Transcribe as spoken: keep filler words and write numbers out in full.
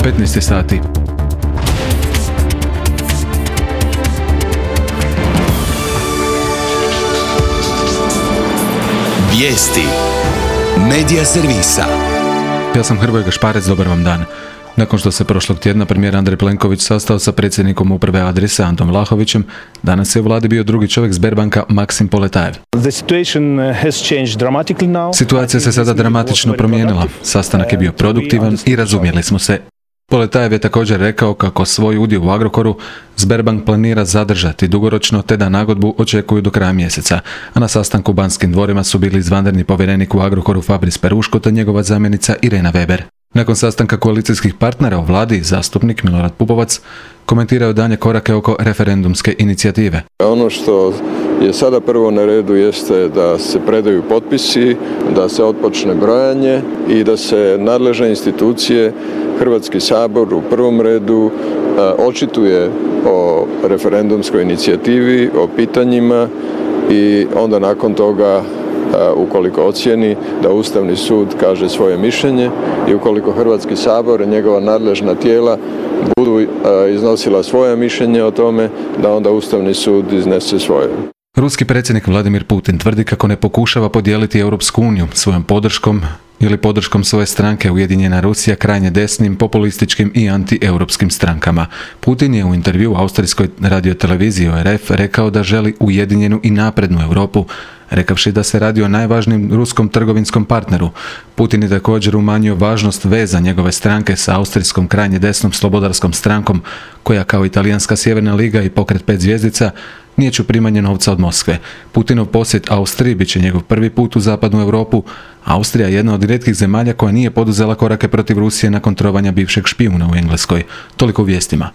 petnaest sati. Vijesti Medija servisa. Ja sam Hrvoje Gašparec, dobar vam dan. Nakon što se prošlog tjedna premijer Andrej Plenković sastao sa predsjednikom uprave Adrisa Antom Vlahovićem, danas je u vladi bio drugi čovjek Sberbanka Maksim Poletajev. Situacija se sada dramatično promijenila. Sastanak je bio produktivan i razumjeli smo se. Poletajev je također rekao kako svoj udio u Agrokoru Sberbank planira zadržati dugoročno, te da nagodbu očekuju do kraja mjeseca, a na sastanku u Banskim dvorima su bili izvanredni povjerenik u Agrokoru Fabris Peruško te njegova zamjenica Irena Weber. Nakon sastanka koalicijskih partnera u vladi, zastupnik Milorad Pupovac komentirao daljnje korake oko referendumske inicijative. Ono što je sada prvo na redu jeste da se predaju potpisi, da se otpočne brojanje i da se nadležne institucije, Hrvatski sabor u prvom redu, očituje o referendumskoj inicijativi, o pitanjima i onda nakon toga, ukoliko ocijeni da Ustavni sud kaže svoje mišljenje i ukoliko Hrvatski sabor i njegova nadležna tijela budu iznosila svoje mišljenje o tome, da onda Ustavni sud iznese svoje. Ruski predsjednik Vladimir Putin tvrdi kako ne pokušava podijeliti Europsku uniju svojom podrškom ili podrškom svoje stranke Ujedinjena Rusija krajnje desnim, populističkim i antieuropskim strankama. Putin je u intervju u austrijskoj radioteleviziji O R F rekao da želi ujedinjenu i naprednu Europu, rekavši da se radi o najvažnijem ruskom trgovinskom partneru. Putin je također umanjio važnost veza njegove stranke sa austrijskom krajnje desnom slobodarskom strankom, koja kao italijanska Sjeverna liga i pokret pet zvjezdica nijeću primanje novca od Moskve. Putinov posjet Austriji bit će njegov prvi put u zapadnu Europu. Austrija je jedna od rijetkih zemalja koja nije poduzela korake protiv Rusije nakon trovanja bivšeg špijuna u Engleskoj. Toliko u vijestima.